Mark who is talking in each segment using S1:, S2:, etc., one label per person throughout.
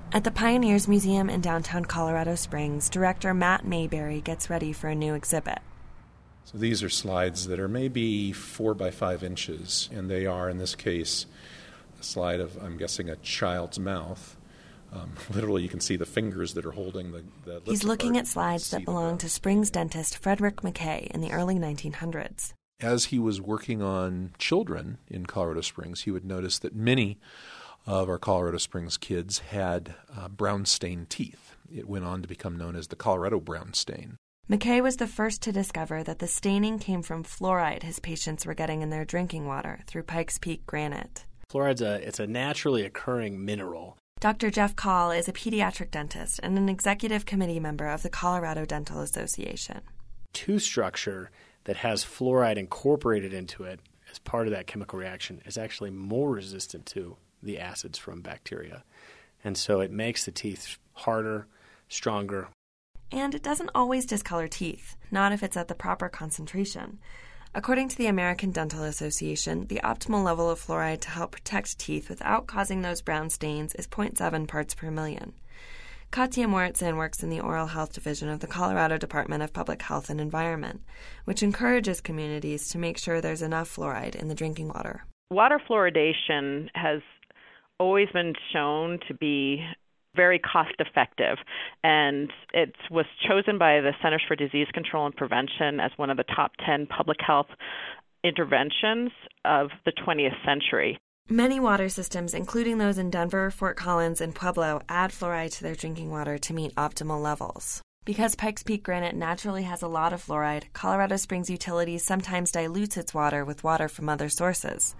S1: At the Pioneers Museum in downtown Colorado Springs, director Matt Mayberry gets ready for a new exhibit.
S2: So these are slides that are maybe 4 by 5 inches, and they are, in this case, a slide of, I'm guessing, a child's mouth. Literally, you can see the fingers that are holding the
S1: He's looking at slides that belonged to Springs dentist Frederick McKay in the early 1900s.
S2: As he was working on children in Colorado Springs, he would notice that many of our Colorado Springs kids had brown stain teeth. It went on to become known as the Colorado brown stain.
S1: McKay was the first to discover that the staining came from fluoride his patients were getting in their drinking water through Pikes Peak granite.
S3: Fluoride's it's a naturally occurring mineral.
S1: Dr. Jeff Call is a pediatric dentist and an executive committee member of the Colorado Dental Association.
S3: Tooth structure that has fluoride incorporated into it as part of that chemical reaction is actually more resistant to the acids from bacteria. And so it makes the teeth harder, stronger.
S1: And it doesn't always discolor teeth, not if it's at the proper concentration. According to the American Dental Association, the optimal level of fluoride to help protect teeth without causing those brown stains is 0.7 parts per million. Katya Moritzen works in the Oral Health Division of the Colorado Department of Public Health and Environment, which encourages communities to make sure there's enough fluoride in the drinking water.
S4: Water fluoridation has always been shown to be very cost-effective, and it was chosen by the Centers for Disease Control and Prevention as one of the top 10 public health interventions of the 20th century.
S1: Many water systems, including those in Denver, Fort Collins, and Pueblo, add fluoride to their drinking water to meet optimal levels. Because Pikes Peak granite naturally has a lot of fluoride, Colorado Springs Utilities sometimes dilutes its water with water from other sources.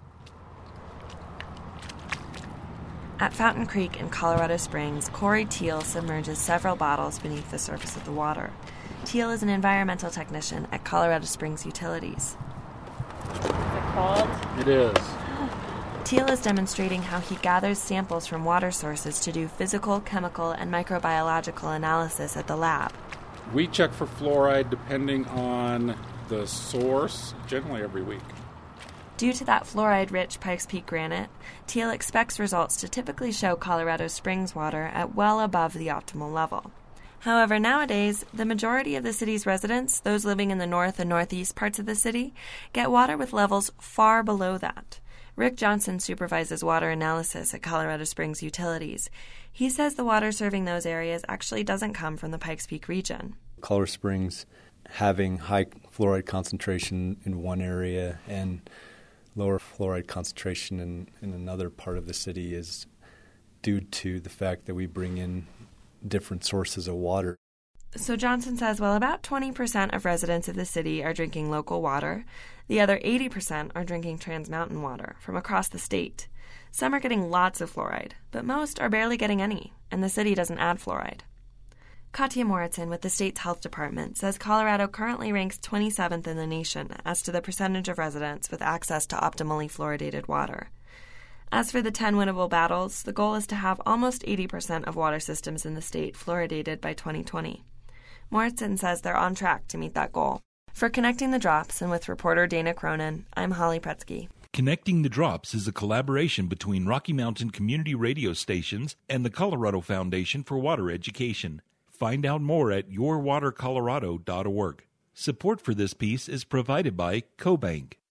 S1: At Fountain Creek in Colorado Springs, Corey Teal submerges several bottles beneath the surface of the water. Teal is an environmental technician at Colorado Springs Utilities.
S4: Is it cold?
S5: It is.
S1: Teal is demonstrating how he gathers samples from water sources to do physical, chemical, and microbiological analysis at the lab.
S5: We check for fluoride depending on the source, generally every week.
S1: Due to that fluoride-rich Pikes Peak granite, Teal expects results to typically show Colorado Springs water at well above the optimal level. However, nowadays, the majority of the city's residents, those living in the north and northeast parts of the city, get water with levels far below that. Rick Johnson supervises water analysis at Colorado Springs Utilities. He says the water serving those areas actually doesn't come from the Pikes Peak region.
S6: Colorado Springs having high fluoride concentration in one area and lower fluoride concentration in another part of the city is due to the fact that we bring in different sources of water.
S1: So Johnson says, well, about 20% of residents of the city are drinking local water. The other 80% are drinking Trans Mountain water from across the state. Some are getting lots of fluoride, but most are barely getting any, and the city doesn't add fluoride. Katya Moritzen with the state's health department says Colorado currently ranks 27th in the nation as to the percentage of residents with access to optimally fluoridated water. As for the 10 winnable battles, the goal is to have almost 80% of water systems in the state fluoridated by 2020. Moritzen says they're on track to meet that goal. For Connecting the Drops and with reporter Dana Cronin, I'm Holly Pretsky.
S7: Connecting the Drops is a collaboration between Rocky Mountain Community Radio Stations and the Colorado Foundation for Water Education. Find out more at yourwatercolorado.org. Support for this piece is provided by CoBank.